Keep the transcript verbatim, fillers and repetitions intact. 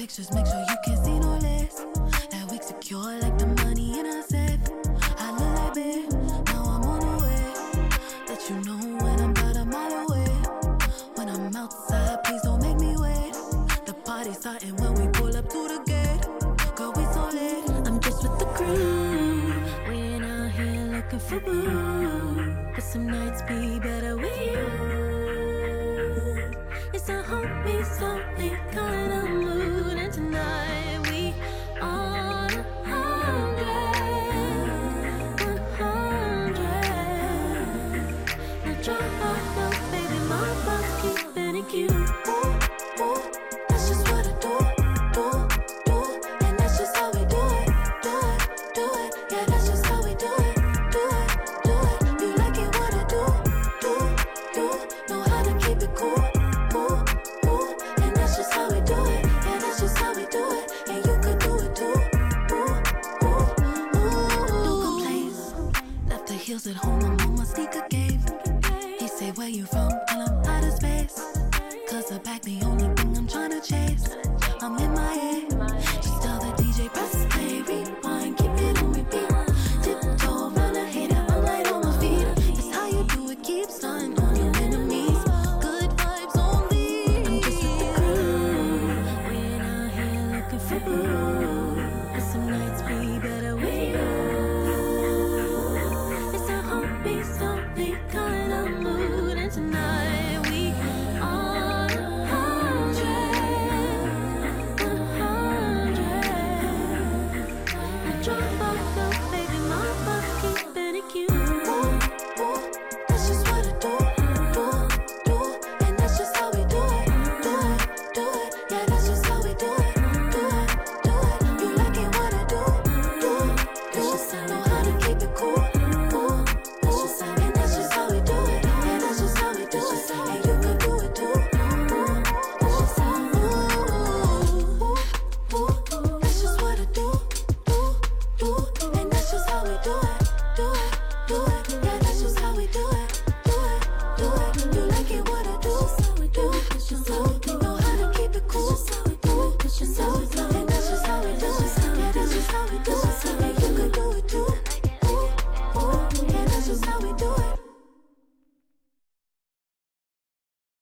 pictures, make sure you can see no less. That wig secure like the money in a safe. I look like big, now I'm on the way. Let you know when I'm about a mile away. When I'm outside, please don't make me wait. The party's starting when we pull up to the gate. Girl, we so late. I'm just with the crew. We ain't out here looking for boo. But some nights be better with you. It's a homie, so we gonna